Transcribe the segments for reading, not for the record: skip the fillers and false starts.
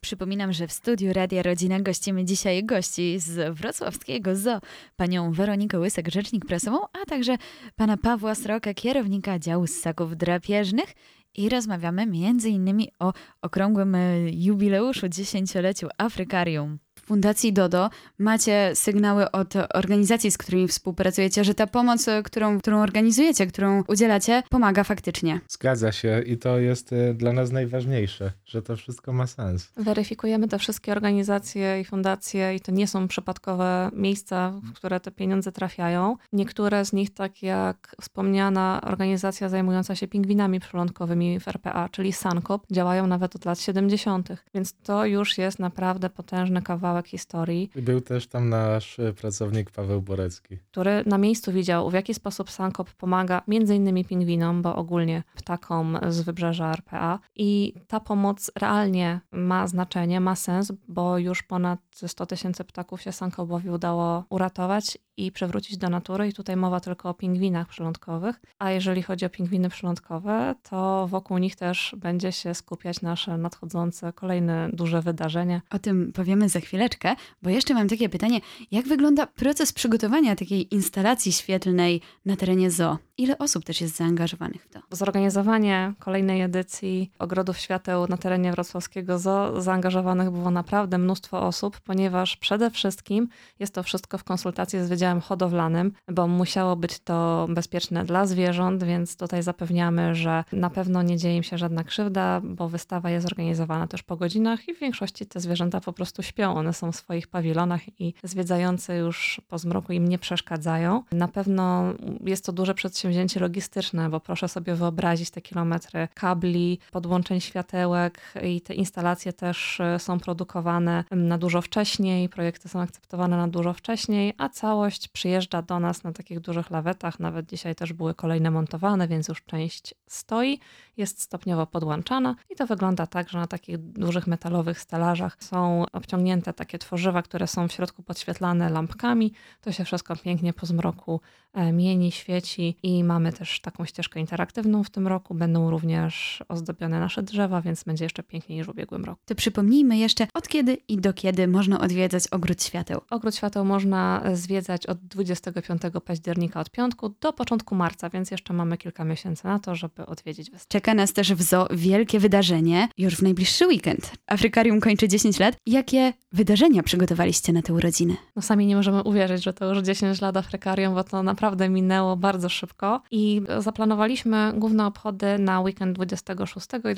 Przypominam, że w studiu Radia Rodzina gościmy dzisiaj gości z wrocławskiego ZOO, panią Weronikę Łysek, rzecznik prasową, a także pana Pawła Srokę, kierownika działu ssaków drapieżnych. I rozmawiamy m.in. o okrągłym jubileuszu 10-leciu Afrykarium. W Fundacji DODO macie sygnały od organizacji, z którymi współpracujecie, że ta pomoc, którą organizujecie, którą udzielacie, pomaga faktycznie. Zgadza się i to jest dla nas najważniejsze, że to wszystko ma sens. Weryfikujemy te wszystkie organizacje i fundacje i to nie są przypadkowe miejsca, w które te pieniądze trafiają. Niektóre z nich, tak jak wspomniana organizacja zajmująca się pingwinami przylądkowymi w RPA, czyli SANCOP, działają nawet od lat 70., więc to już jest naprawdę potężny kawałek historii. Był też tam nasz pracownik Paweł Borecki, który na miejscu widział, w jaki sposób SANCOP pomaga między innymi pingwinom, bo ogólnie ptakom z wybrzeża RPA. I ta pomoc realnie ma znaczenie, ma sens, bo już ponad 100 000 ptaków się SANCOPowi udało uratować i przywrócić do natury. I tutaj mowa tylko o pingwinach przylądkowych. A jeżeli chodzi o pingwiny przylądkowe, to wokół nich też będzie się skupiać nasze nadchodzące kolejne duże wydarzenie. O tym powiemy za chwileczkę, bo jeszcze mam takie pytanie, jak wygląda proces przygotowania takiej instalacji świetlnej na terenie ZOO? Ile osób też jest zaangażowanych w to? Zorganizowanie kolejnej edycji Ogrodów Świateł na terenie wrocławskiego ZOO zaangażowanych było naprawdę mnóstwo osób, ponieważ przede wszystkim jest to wszystko w konsultacji z Wydziałem Hodowlanym, bo musiało być to bezpieczne dla zwierząt, więc tutaj zapewniamy, że na pewno nie dzieje im się żadna krzywda, bo wystawa jest organizowana też po godzinach i w większości te zwierzęta po prostu śpią. One są w swoich pawilonach i zwiedzający już po zmroku im nie przeszkadzają. Na pewno jest to duże przedsięwzięcie logistyczne, bo proszę sobie wyobrazić te kilometry kabli, podłączeń światełek i te instalacje też są produkowane na dużo wcześniej, projekty są akceptowane na dużo wcześniej, a całość przyjeżdża do nas na takich dużych lawetach. Nawet dzisiaj też były kolejne montowane, więc już część stoi, jest stopniowo podłączana i to wygląda tak, że na takich dużych metalowych stelażach są obciągnięte takie tworzywa, które są w środku podświetlane lampkami. To się wszystko pięknie po zmroku mieni, świeci i mamy też taką ścieżkę interaktywną w tym roku. Będą również ozdobione nasze drzewa, więc będzie jeszcze piękniej niż w ubiegłym roku. To przypomnijmy jeszcze, od kiedy i do kiedy można odwiedzać Ogród Świateł. Ogród Świateł można zwiedzać od 25 października od piątku do początku marca, więc jeszcze mamy kilka miesięcy na to, żeby odwiedzić wystawę. Czeka nas też w ZOO wielkie wydarzenie już w najbliższy weekend. Afrykarium kończy 10 lat. Jakie wydarzenia przygotowaliście na te urodziny? No sami nie możemy uwierzyć, że to już 10 lat Afrykarium, bo to naprawdę minęło bardzo szybko i zaplanowaliśmy główne obchody na weekend 26 i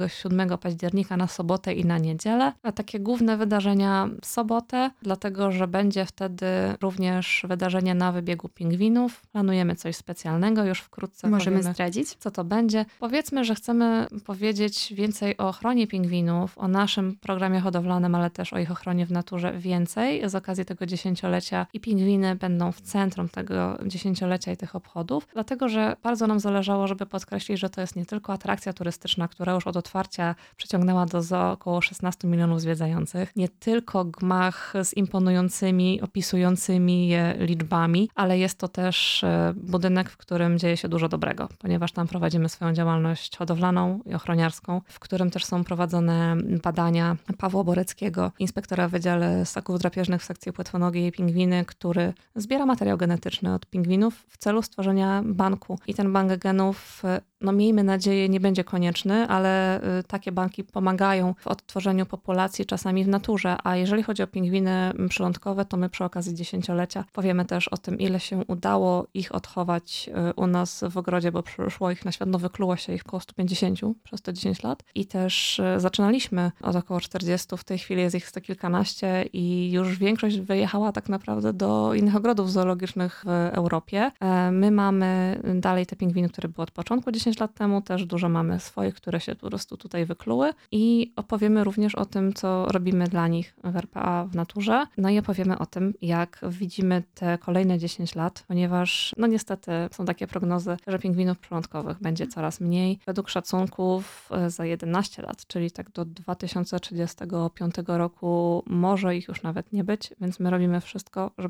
27 października na sobotę i na niedzielę. A takie główne wydarzenia w sobotę, dlatego że będzie wtedy również wydarzenie na wybiegu pingwinów. Planujemy coś specjalnego, już wkrótce Możemy powiemy, zdradzić? co to będzie. Powiedzmy, że chcemy powiedzieć więcej o ochronie pingwinów, o naszym programie hodowlanym, ale też o ich ochronie w naturze więcej z okazji tego 10-lecia i pingwiny będą w centrum tego 10-lecia i tych obchodów, dlatego że bardzo nam zależało, żeby podkreślić, że to jest nie tylko atrakcja turystyczna, która już od otwarcia przyciągnęła do ZOO około 16 milionów zwiedzających, nie tylko gmach z imponującymi, opisującymi je liczbami, ale jest to też budynek, w którym dzieje się dużo dobrego, ponieważ tam prowadzimy swoją działalność hodowlaną i ochroniarską, w którym też są prowadzone badania Pawła Boreckiego, inspektora w Wydziale Ssaków Drapieżnych w sekcji płetwonogie i pingwiny, który zbiera materiał genetyczny od pingwinów w celu stworzenia banku. I ten bank genów, no miejmy nadzieję, nie będzie konieczny, ale takie banki pomagają w odtworzeniu populacji czasami w naturze. A jeżeli chodzi o pingwiny przylądkowe, to my przy okazji 10-lecia powiemy też o tym, ile się udało ich odchować u nas w ogrodzie, bo przyszło ich na świat, no wykluło się ich około 150 przez te 10 lat. I też zaczynaliśmy od około 40, w tej chwili jest ich 100 kilkanaście i już większość wyjechała tak naprawdę do innych ogrodów zoologicznych w Europie. My mamy dalej te pingwiny, które były od początku 10 lat temu, też dużo mamy swoich, które się po prostu tutaj wykluły i opowiemy również o tym, co robimy dla nich w RPA w naturze. No i opowiemy o tym, jak widzimy te kolejne 10 lat, ponieważ no niestety są takie prognozy, że pingwinów przylądkowych będzie coraz mniej. Według szacunków za 11 lat, czyli tak do 2035 roku może ich już nawet nie być, więc my robimy wszystko, żeby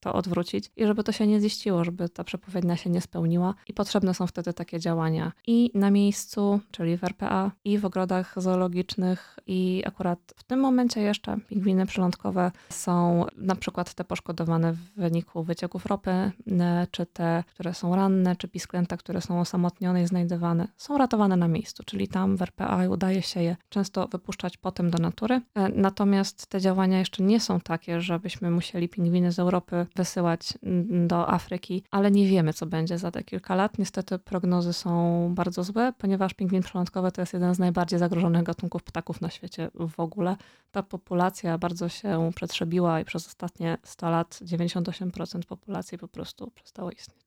to odwrócić i żeby to się nie ziściło, żeby ta przepowiednia się nie spełniła i potrzebne są wtedy takie działania i na miejscu, czyli w RPA i w ogrodach zoologicznych i akurat w tym momencie jeszcze pingwiny przylądkowe są na przykład te poszkodowane w wyniku wycieków ropy, czy te, które są ranne, czy pisklęta, które są osamotnione i znajdowane, są ratowane na miejscu, czyli tam w RPA udaje się je często wypuszczać potem do natury. Natomiast te działania jeszcze nie są takie, żebyśmy musieli pingwiny z Europy wysyłać do Afryki, ale nie wiemy, co będzie za te kilka lat. Niestety prognozy są bardzo złe, ponieważ pingwin przylądkowy to jest jeden z najbardziej zagrożonych gatunków ptaków na świecie w ogóle. Ta populacja bardzo się przetrzebiła i przez ostatnie 100 lat 98% populacji po prostu przestało istnieć.